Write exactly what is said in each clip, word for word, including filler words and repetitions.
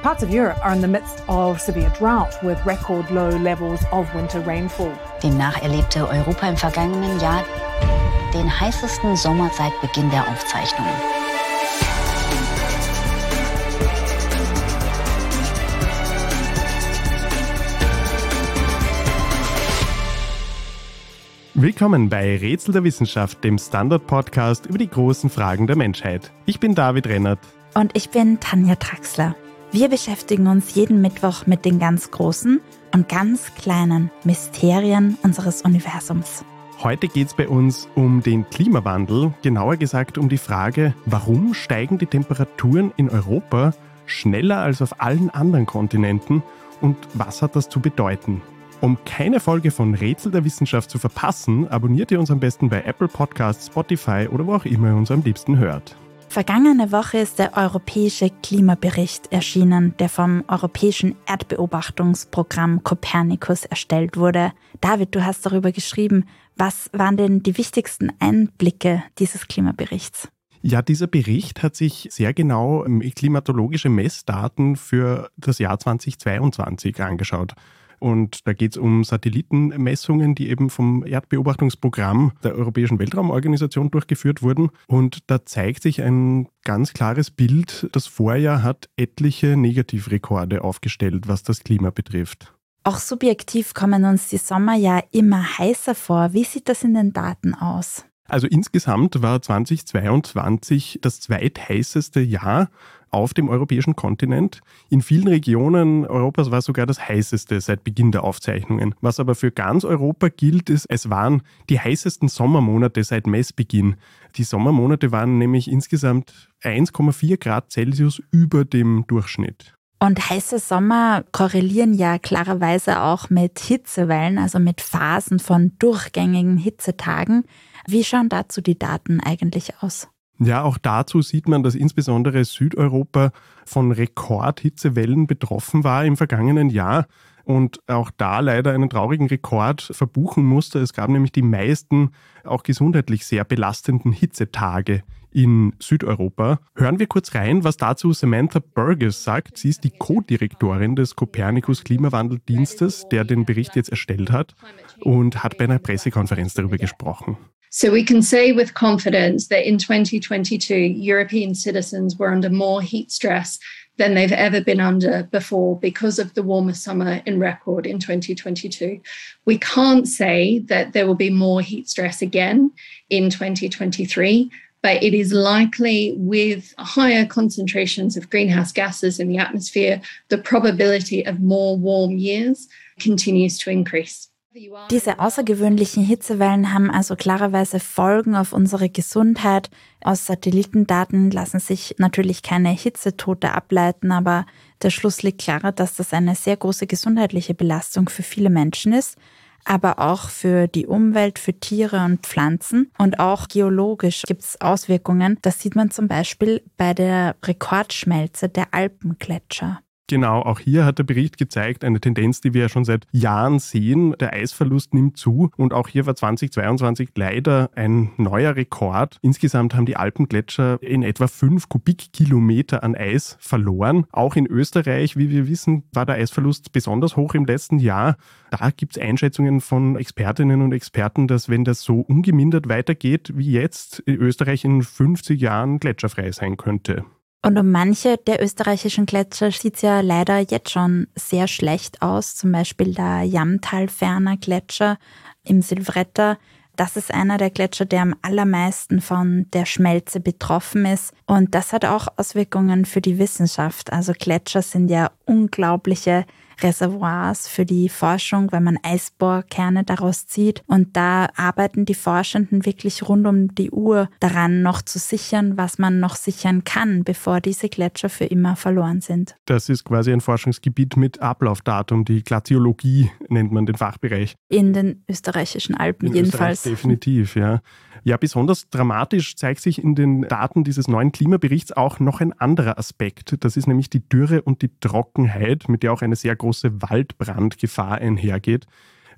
Parts of Europe are in the midst of severe drought with record low levels of winter rainfall. Demnach erlebte Europa im vergangenen Jahr den heißesten Sommer seit Beginn der Aufzeichnungen. Willkommen bei Rätsel der Wissenschaft, dem Standard-Podcast über die großen Fragen der Menschheit. Ich bin David Rennert. Und ich bin Tanja Traxler. Wir beschäftigen uns jeden Mittwoch mit den ganz großen und ganz kleinen Mysterien unseres Universums. Heute geht es bei uns um den Klimawandel, genauer gesagt um die Frage, warum steigen die Temperaturen in Europa schneller als auf allen anderen Kontinenten und was hat das zu bedeuten? Um keine Folge von Rätsel der Wissenschaft zu verpassen, abonniert ihr uns am besten bei Apple Podcasts, Spotify oder wo auch immer ihr uns am liebsten hört. Vergangene Woche ist der Europäische Klimabericht erschienen, der vom Europäischen Erdbeobachtungsprogramm Copernicus erstellt wurde. David, du hast darüber geschrieben. Was waren denn die wichtigsten Einblicke dieses Klimaberichts? Ja, dieser Bericht hat sich sehr genau klimatologische Messdaten für das Jahr zweitausendzweiundzwanzig angeschaut. Und da geht es um Satellitenmessungen, die eben vom Erdbeobachtungsprogramm der Europäischen Weltraumorganisation durchgeführt wurden. Und da zeigt sich ein ganz klares Bild. Das Vorjahr hat etliche Negativrekorde aufgestellt, was das Klima betrifft. Auch subjektiv kommen uns die Sommer ja immer heißer vor. Wie sieht das in den Daten aus? Also insgesamt war zweitausendzweiundzwanzig das zweitheißeste Jahr auf dem europäischen Kontinent. In vielen Regionen Europas war es sogar das heißeste seit Beginn der Aufzeichnungen. Was aber für ganz Europa gilt, ist, es waren die heißesten Sommermonate seit Messbeginn. Die Sommermonate waren nämlich insgesamt eins Komma vier Grad Celsius über dem Durchschnitt. Und heiße Sommer korrelieren ja klarerweise auch mit Hitzewellen, also mit Phasen von durchgängigen Hitzetagen. Wie schauen dazu die Daten eigentlich aus? Ja, auch dazu sieht man, dass insbesondere Südeuropa von Rekordhitzewellen betroffen war im vergangenen Jahr und auch da leider einen traurigen Rekord verbuchen musste. Es gab nämlich die meisten auch gesundheitlich sehr belastenden Hitzetage in Südeuropa. Hören wir kurz rein, was dazu Samantha Burgess sagt. Sie ist die Co-Direktorin des Copernicus Klimawandeldienstes, der den Bericht jetzt erstellt hat und hat bei einer Pressekonferenz darüber gesprochen. So we can say with confidence that in twenty twenty-two, European citizens were under more heat stress than they've ever been under before because of the warmer summer in record in twenty twenty-two. We can't say that there will be more heat stress again in twenty twenty-three, but it is likely with higher concentrations of greenhouse gases in the atmosphere, the probability of more warm years continues to increase. Diese außergewöhnlichen Hitzewellen haben also klarerweise Folgen auf unsere Gesundheit. Aus Satellitendaten lassen sich natürlich keine Hitzetote ableiten, aber der Schluss liegt klarer, dass das eine sehr große gesundheitliche Belastung für viele Menschen ist, aber auch für die Umwelt, für Tiere und Pflanzen. Und auch geologisch gibt es Auswirkungen. Das sieht man zum Beispiel bei der Rekordschmelze der Alpengletscher. Genau, auch hier hat der Bericht gezeigt, eine Tendenz, die wir ja schon seit Jahren sehen. Der Eisverlust nimmt zu und auch hier war zweitausendzweiundzwanzig leider ein neuer Rekord. Insgesamt haben die Alpengletscher in etwa fünf Kubikkilometer an Eis verloren. Auch in Österreich, wie wir wissen, war der Eisverlust besonders hoch im letzten Jahr. Da gibt es Einschätzungen von Expertinnen und Experten, dass wenn das so ungemindert weitergeht wie jetzt, Österreich in fünfzig Jahren gletscherfrei sein könnte. Und um manche der österreichischen Gletscher sieht es ja leider jetzt schon sehr schlecht aus. Zum Beispiel der Jamtalferner Gletscher im Silvretta. Das ist einer der Gletscher, der am allermeisten von der Schmelze betroffen ist. Und das hat auch Auswirkungen für die Wissenschaft. Also Gletscher sind ja unglaubliche Reservoirs für die Forschung, weil man Eisbohrkerne daraus zieht. Und da arbeiten die Forschenden wirklich rund um die Uhr daran, noch zu sichern, was man noch sichern kann, bevor diese Gletscher für immer verloren sind. Das ist quasi ein Forschungsgebiet mit Ablaufdatum. Die Glaziologie nennt man den Fachbereich. In den österreichischen Alpen in jedenfalls. Österreich definitiv, ja. Ja, besonders dramatisch zeigt sich in den Daten dieses neuen Klimaberichts auch noch ein anderer Aspekt. Das ist nämlich die Dürre und die Trockenheit, mit der auch eine sehr große Waldbrandgefahr einhergeht.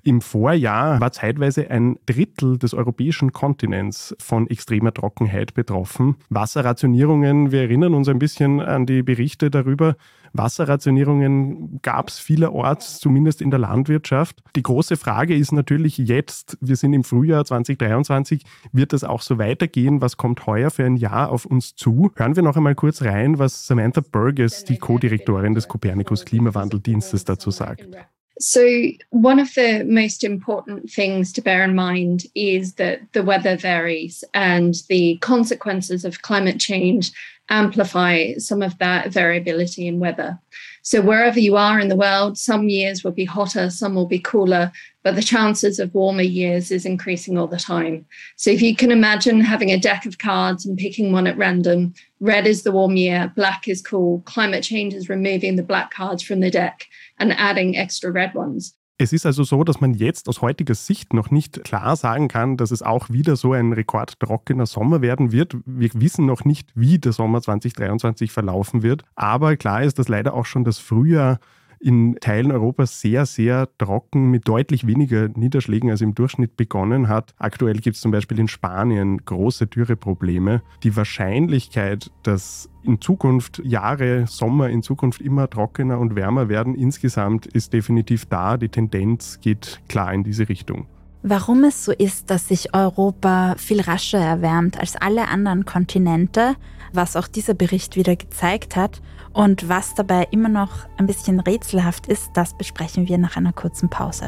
Im Vorjahr war zeitweise ein Drittel des europäischen Kontinents von extremer Trockenheit betroffen. Wasserrationierungen, wir erinnern uns ein bisschen an die Berichte darüber. Wasserrationierungen gab es vielerorts, zumindest in der Landwirtschaft. Die große Frage ist natürlich jetzt, wir sind im Frühjahr zwanzig dreiundzwanzig, wird das auch so weitergehen? Was kommt heuer für ein Jahr auf uns zu? Hören wir noch einmal kurz rein, was Samantha Burgess, die Co-Direktorin des Copernicus Klimawandeldienstes, dazu sagt. So one of the most important things to bear in mind is that the weather varies and the consequences of climate change amplify some of that variability in weather. So wherever you are in the world, some years will be hotter, some will be cooler, but the chances of warmer years is increasing all the time. So if you can imagine having a deck of cards and picking one at random, red is the warm year, black is cool, climate change is removing the black cards from the deck and adding extra red ones. Es ist also so, dass man jetzt aus heutiger Sicht noch nicht klar sagen kann, dass es auch wieder so ein rekordtrockener Sommer werden wird. Wir wissen noch nicht, wie der Sommer zwanzig dreiundzwanzig verlaufen wird. Aber klar ist, dass leider auch schon das Frühjahr in Teilen Europas sehr, sehr trocken mit deutlich weniger Niederschlägen als im Durchschnitt begonnen hat. Aktuell gibt es zum Beispiel in Spanien große Dürreprobleme. Die Wahrscheinlichkeit, dass in Zukunft Jahre, Sommer in Zukunft immer trockener und wärmer werden insgesamt, ist definitiv da. Die Tendenz geht klar in diese Richtung. Warum es so ist, dass sich Europa viel rascher erwärmt als alle anderen Kontinente, was auch dieser Bericht wieder gezeigt hat, und was dabei immer noch ein bisschen rätselhaft ist, das besprechen wir nach einer kurzen Pause.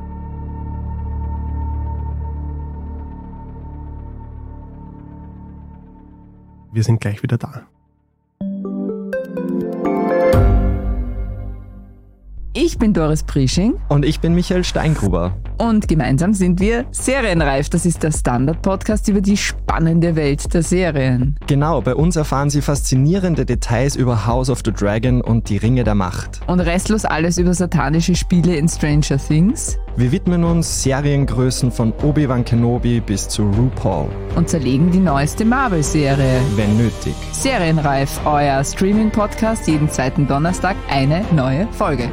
Wir sind gleich wieder da. Ich bin Doris Prisching. Und ich bin Michael Steingruber. Und gemeinsam sind wir Serienreif. Das ist der Standard-Podcast über die spannende Welt der Serien. Genau, bei uns erfahren Sie faszinierende Details über House of the Dragon und die Ringe der Macht. Und restlos alles über satanische Spiele in Stranger Things. Wir widmen uns Seriengrößen von Obi-Wan Kenobi bis zu RuPaul. Und zerlegen die neueste Marvel-Serie. Wenn nötig. Serienreif, euer Streaming-Podcast, jeden zweiten Donnerstag eine neue Folge.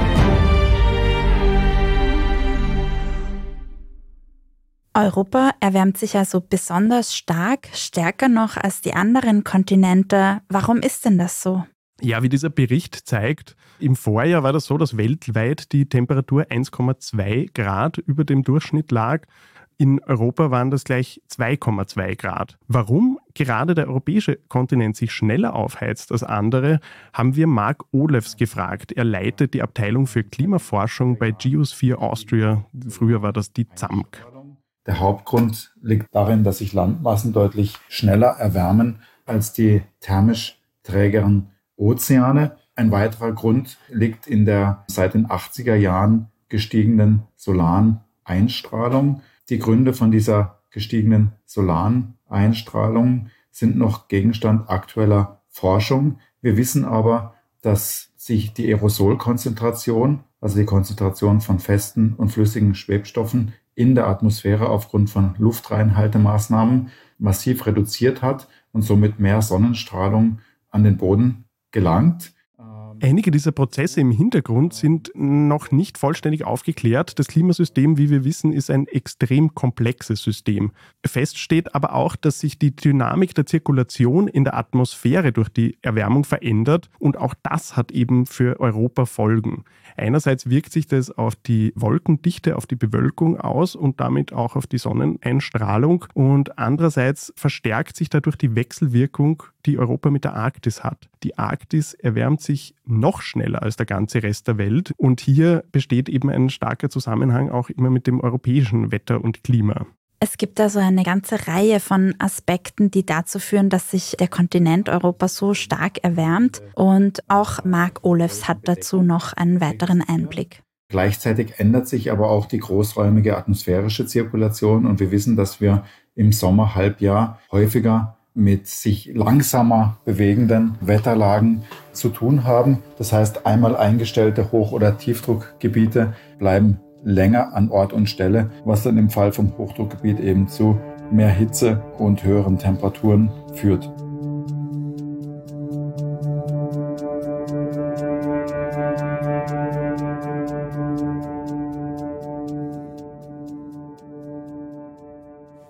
Europa erwärmt sich also besonders stark, stärker noch als die anderen Kontinente. Warum ist denn das so? Ja, wie dieser Bericht zeigt, im Vorjahr war das so, dass weltweit die Temperatur eins Komma zwei Grad über dem Durchschnitt lag. In Europa waren das gleich zwei Komma zwei Grad. Warum gerade der europäische Kontinent sich schneller aufheizt als andere, haben wir Mark Olefs gefragt. Er leitet die Abteilung für Klimaforschung bei Geosphere Austria. Früher war das die Z A M K. Der Hauptgrund liegt darin, dass sich Landmassen deutlich schneller erwärmen als die thermisch trägeren Ozeane. Ein weiterer Grund liegt in der seit den achtziger Jahren gestiegenen solaren Einstrahlung. Die Gründe von dieser gestiegenen solaren Einstrahlung sind noch Gegenstand aktueller Forschung. Wir wissen aber, dass sich die Aerosolkonzentration, also die Konzentration von festen und flüssigen Schwebstoffen in der Atmosphäre aufgrund von Luftreinhaltemaßnahmen massiv reduziert hat und somit mehr Sonnenstrahlung an den Boden gelangt. Einige dieser Prozesse im Hintergrund sind noch nicht vollständig aufgeklärt. Das Klimasystem, wie wir wissen, ist ein extrem komplexes System. Fest steht aber auch, dass sich die Dynamik der Zirkulation in der Atmosphäre durch die Erwärmung verändert und auch das hat eben für Europa Folgen. Einerseits wirkt sich das auf die Wolkendichte, auf die Bewölkung aus und damit auch auf die Sonneneinstrahlung und andererseits verstärkt sich dadurch die Wechselwirkung, die Europa mit der Arktis hat. Die Arktis erwärmt sich noch schneller als der ganze Rest der Welt und hier besteht eben ein starker Zusammenhang auch immer mit dem europäischen Wetter und Klima. Es gibt also eine ganze Reihe von Aspekten, die dazu führen, dass sich der Kontinent Europa so stark erwärmt und auch Mark Olefs hat dazu noch einen weiteren Einblick. Gleichzeitig ändert sich aber auch die großräumige atmosphärische Zirkulation und wir wissen, dass wir im Sommerhalbjahr häufiger mit sich langsamer bewegenden Wetterlagen zu tun haben. Das heißt, einmal eingestellte Hoch- oder Tiefdruckgebiete bleiben länger an Ort und Stelle, was dann im Fall vom Hochdruckgebiet eben zu mehr Hitze und höheren Temperaturen führt.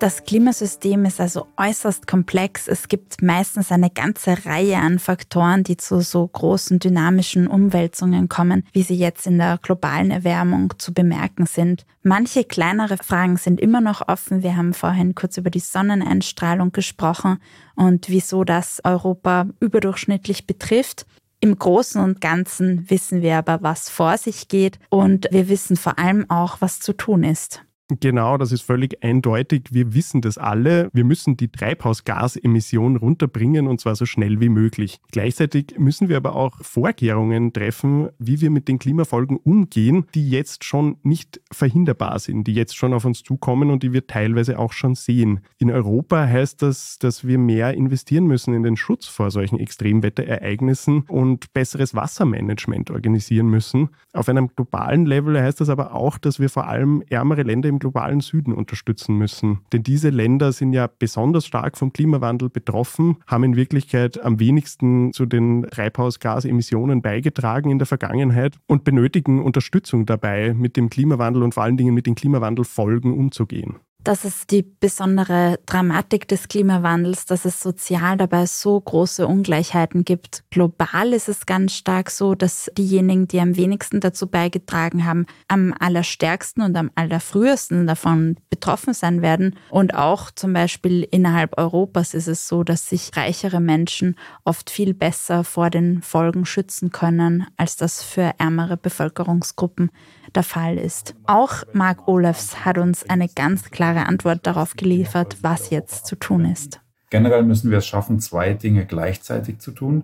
Das Klimasystem ist also äußerst komplex. Es gibt meistens eine ganze Reihe an Faktoren, die zu so großen dynamischen Umwälzungen kommen, wie sie jetzt in der globalen Erwärmung zu bemerken sind. Manche kleinere Fragen sind immer noch offen. Wir haben vorhin kurz über die Sonneneinstrahlung gesprochen und wieso das Europa überdurchschnittlich betrifft. Im Großen und Ganzen wissen wir aber, was vor sich geht, und wir wissen vor allem auch, was zu tun ist. Genau, das ist völlig eindeutig. Wir wissen das alle. Wir müssen die Treibhausgasemissionen runterbringen, und zwar so schnell wie möglich. Gleichzeitig müssen wir aber auch Vorkehrungen treffen, wie wir mit den Klimafolgen umgehen, die jetzt schon nicht verhinderbar sind, die jetzt schon auf uns zukommen und die wir teilweise auch schon sehen. In Europa heißt das, dass wir mehr investieren müssen in den Schutz vor solchen Extremwetterereignissen und besseres Wassermanagement organisieren müssen. Auf einem globalen Level heißt das aber auch, dass wir vor allem ärmere Länder im globalen Süden unterstützen müssen. Denn diese Länder sind ja besonders stark vom Klimawandel betroffen, haben in Wirklichkeit am wenigsten zu den Treibhausgasemissionen beigetragen in der Vergangenheit und benötigen Unterstützung dabei, mit dem Klimawandel und vor allen Dingen mit den Klimawandelfolgen umzugehen. Das ist die besondere Dramatik des Klimawandels, dass es sozial dabei so große Ungleichheiten gibt. Global ist es ganz stark so, dass diejenigen, die am wenigsten dazu beigetragen haben, am allerstärksten und am allerfrühesten davon betroffen sein werden. Und auch zum Beispiel innerhalb Europas ist es so, dass sich reichere Menschen oft viel besser vor den Folgen schützen können, als das für ärmere Bevölkerungsgruppen der Fall ist. Auch Mark Olofs hat uns eine ganz klare Antwort darauf geliefert, was jetzt zu tun ist. Generell müssen wir es schaffen, zwei Dinge gleichzeitig zu tun.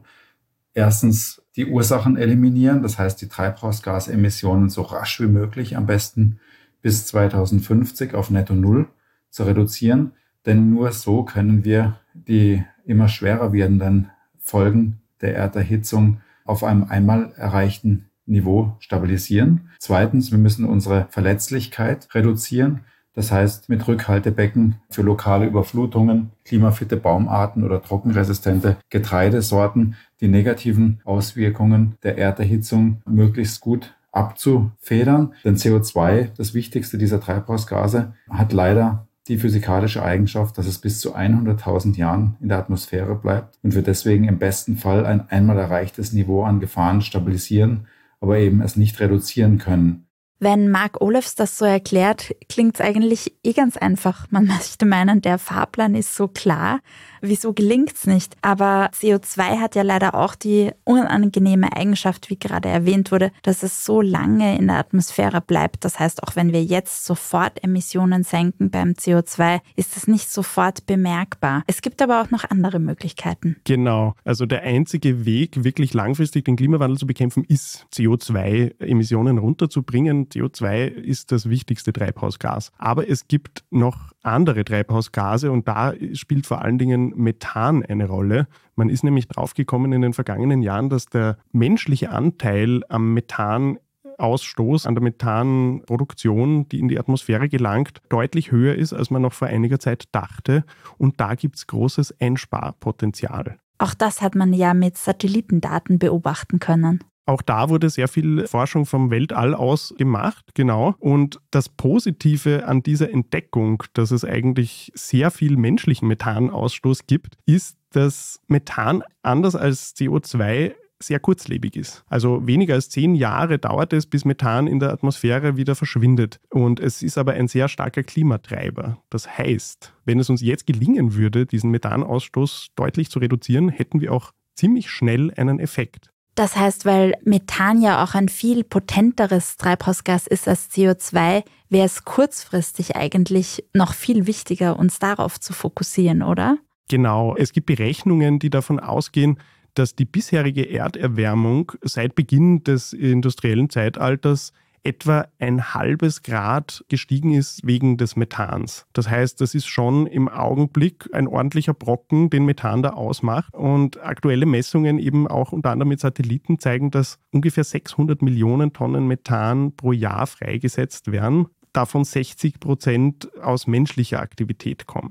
Erstens die Ursachen eliminieren, das heißt die Treibhausgasemissionen so rasch wie möglich, am besten bis zweitausendfünfzig auf Netto Null zu reduzieren. Denn nur so können wir die immer schwerer werdenden Folgen der Erderhitzung auf einem einmal erreichten Niveau stabilisieren. Zweitens, wir müssen unsere Verletzlichkeit reduzieren. Das heißt, mit Rückhaltebecken für lokale Überflutungen, klimafitte Baumarten oder trockenresistente Getreidesorten die negativen Auswirkungen der Erderhitzung möglichst gut abzufedern. Denn C O zwei, das wichtigste dieser Treibhausgase, hat leider die physikalische Eigenschaft, dass es bis zu hunderttausend Jahren in der Atmosphäre bleibt und wir deswegen im besten Fall ein einmal erreichtes Niveau an Gefahren stabilisieren, aber eben es nicht reduzieren können. Wenn Mark Olofs das so erklärt, klingt es eigentlich eh ganz einfach. Man möchte meinen, der Fahrplan ist so klar. Wieso gelingt es nicht? Aber C O zwei hat ja leider auch die unangenehme Eigenschaft, wie gerade erwähnt wurde, dass es so lange in der Atmosphäre bleibt. Das heißt, auch wenn wir jetzt sofort Emissionen senken beim C O zwei, ist es nicht sofort bemerkbar. Es gibt aber auch noch andere Möglichkeiten. Genau. Also der einzige Weg, wirklich langfristig den Klimawandel zu bekämpfen, ist, C O zwei Emissionen runterzubringen. C O zwei ist das wichtigste Treibhausgas. Aber es gibt noch andere Treibhausgase und da spielt vor allen Dingen Methan eine Rolle. Man ist nämlich draufgekommen in den vergangenen Jahren, dass der menschliche Anteil am Methanausstoß, an der Methanproduktion, die in die Atmosphäre gelangt, deutlich höher ist, als man noch vor einiger Zeit dachte. Und da gibt es großes Einsparpotenzial. Auch das hat man ja mit Satellitendaten beobachten können. Auch da wurde sehr viel Forschung vom Weltall aus gemacht, genau. Und das Positive an dieser Entdeckung, dass es eigentlich sehr viel menschlichen Methanausstoß gibt, ist, dass Methan anders als C O zwei sehr kurzlebig ist. Also weniger als zehn Jahre dauert es, bis Methan in der Atmosphäre wieder verschwindet. Und es ist aber ein sehr starker Klimatreiber. Das heißt, wenn es uns jetzt gelingen würde, diesen Methanausstoß deutlich zu reduzieren, hätten wir auch ziemlich schnell einen Effekt. Das heißt, weil Methan ja auch ein viel potenteres Treibhausgas ist als C O zwei, wäre es kurzfristig eigentlich noch viel wichtiger, uns darauf zu fokussieren, oder? Genau. Es gibt Berechnungen, die davon ausgehen, dass die bisherige Erderwärmung seit Beginn des industriellen Zeitalters etwa ein halbes Grad gestiegen ist wegen des Methans. Das heißt, das ist schon im Augenblick ein ordentlicher Brocken, den Methan da ausmacht. Und aktuelle Messungen eben auch unter anderem mit Satelliten zeigen, dass ungefähr sechshundert Millionen Tonnen Methan pro Jahr freigesetzt werden, davon sechzig Prozent aus menschlicher Aktivität kommen.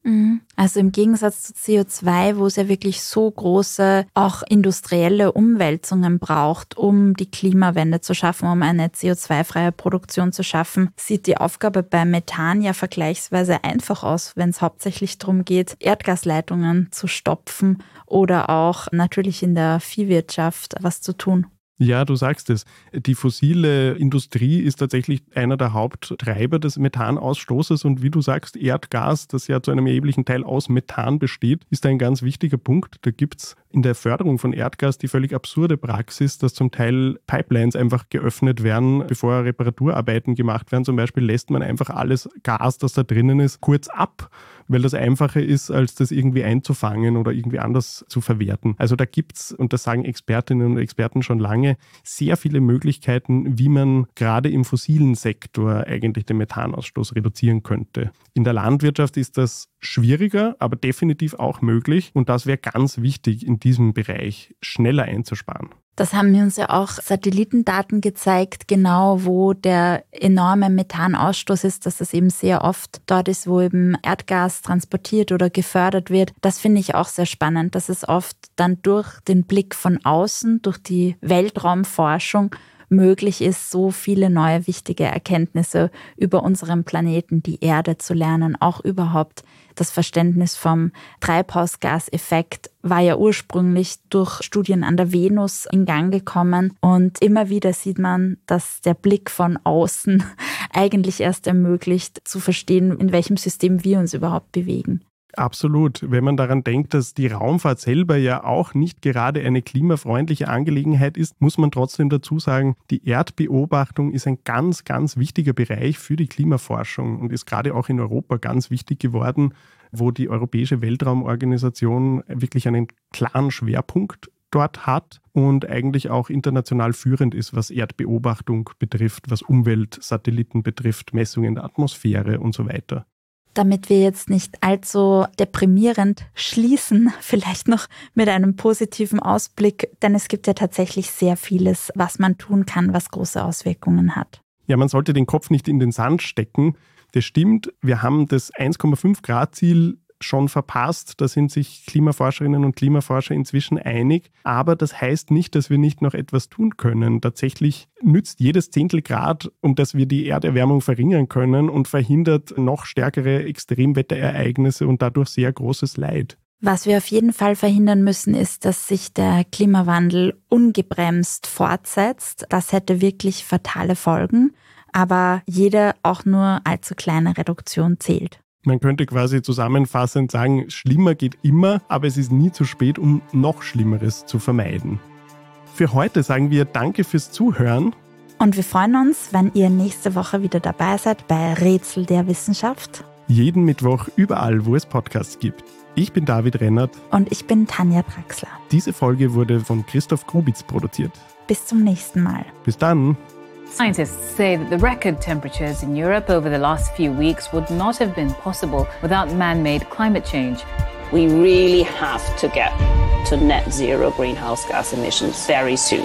Also im Gegensatz zu C O zwei, wo es ja wirklich so große, auch industrielle Umwälzungen braucht, um die Klimawende zu schaffen, um eine C O zwei freie Produktion zu schaffen, sieht die Aufgabe bei Methan ja vergleichsweise einfach aus, wenn es hauptsächlich darum geht, Erdgasleitungen zu stopfen oder auch natürlich in der Viehwirtschaft was zu tun. Ja, du sagst es. Die fossile Industrie ist tatsächlich einer der Haupttreiber des Methanausstoßes und wie du sagst, Erdgas, das ja zu einem erheblichen Teil aus Methan besteht, ist ein ganz wichtiger Punkt. Da gibt es in der Förderung von Erdgas die völlig absurde Praxis, dass zum Teil Pipelines einfach geöffnet werden, bevor Reparaturarbeiten gemacht werden. Zum Beispiel lässt man einfach alles Gas, das da drinnen ist, kurz ab, weil das einfacher ist, als das irgendwie einzufangen oder irgendwie anders zu verwerten. Also da gibt es, und das sagen Expertinnen und Experten schon lange, sehr viele Möglichkeiten, wie man gerade im fossilen Sektor eigentlich den Methanausstoß reduzieren könnte. In der Landwirtschaft ist das schwieriger, aber definitiv auch möglich. Und das wäre ganz wichtig, in diesem Bereich schneller einzusparen. Das haben uns ja auch Satellitendaten gezeigt, genau wo der enorme Methanausstoß ist, dass das eben sehr oft dort ist, wo eben Erdgas transportiert oder gefördert wird. Das finde ich auch sehr spannend, dass es oft dann durch den Blick von außen, durch die Weltraumforschung möglich ist, so viele neue wichtige Erkenntnisse über unseren Planeten, die Erde zu lernen, auch überhaupt. Das Verständnis vom Treibhausgaseffekt war ja ursprünglich durch Studien an der Venus in Gang gekommen und immer wieder sieht man, dass der Blick von außen eigentlich erst ermöglicht, zu verstehen, in welchem System wir uns überhaupt bewegen. Absolut. Wenn man daran denkt, dass die Raumfahrt selber ja auch nicht gerade eine klimafreundliche Angelegenheit ist, muss man trotzdem dazu sagen, die Erdbeobachtung ist ein ganz, ganz wichtiger Bereich für die Klimaforschung und ist gerade auch in Europa ganz wichtig geworden, wo die Europäische Weltraumorganisation wirklich einen klaren Schwerpunkt dort hat und eigentlich auch international führend ist, was Erdbeobachtung betrifft, was Umweltsatelliten betrifft, Messungen der Atmosphäre und so weiter. Damit wir jetzt nicht allzu deprimierend schließen, vielleicht noch mit einem positiven Ausblick, denn es gibt ja tatsächlich sehr vieles, was man tun kann, was große Auswirkungen hat. Ja, man sollte den Kopf nicht in den Sand stecken. Das stimmt, wir haben das eins Komma fünf Grad Ziel schon verpasst. Da sind sich Klimaforscherinnen und Klimaforscher inzwischen einig. Aber das heißt nicht, dass wir nicht noch etwas tun können. Tatsächlich nützt jedes Zehntel Grad, um dass wir die Erderwärmung verringern können und verhindert noch stärkere Extremwetterereignisse und dadurch sehr großes Leid. Was wir auf jeden Fall verhindern müssen, ist, dass sich der Klimawandel ungebremst fortsetzt. Das hätte wirklich fatale Folgen. Aber jede auch nur allzu kleine Reduktion zählt. Man könnte quasi zusammenfassend sagen, schlimmer geht immer, aber es ist nie zu spät, um noch Schlimmeres zu vermeiden. Für heute sagen wir Danke fürs Zuhören. Und wir freuen uns, wenn ihr nächste Woche wieder dabei seid bei Rätsel der Wissenschaft. Jeden Mittwoch überall, wo es Podcasts gibt. Ich bin David Rennert. Und ich bin Tanja Traxler. Diese Folge wurde von Christoph Grubitz produziert. Bis zum nächsten Mal. Bis dann. Scientists say that the record temperatures in Europe over the last few weeks would not have been possible without man-made climate change. We really have to get to net zero greenhouse gas emissions very soon.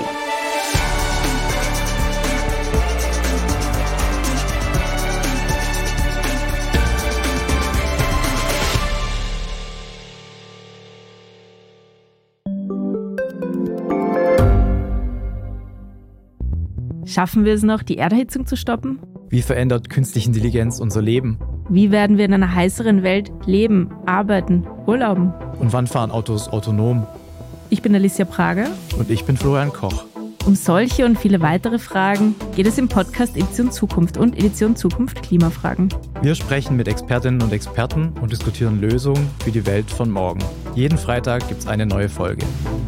Schaffen wir es noch, die Erderhitzung zu stoppen? Wie verändert künstliche Intelligenz unser Leben? Wie werden wir in einer heißeren Welt leben, arbeiten, urlauben? Und wann fahren Autos autonom? Ich bin Alicia Prager. Und ich bin Florian Koch. Um solche und viele weitere Fragen geht es im Podcast Edition Zukunft und Edition Zukunft Klimafragen. Wir sprechen mit Expertinnen und Experten und diskutieren Lösungen für die Welt von morgen. Jeden Freitag gibt es eine neue Folge.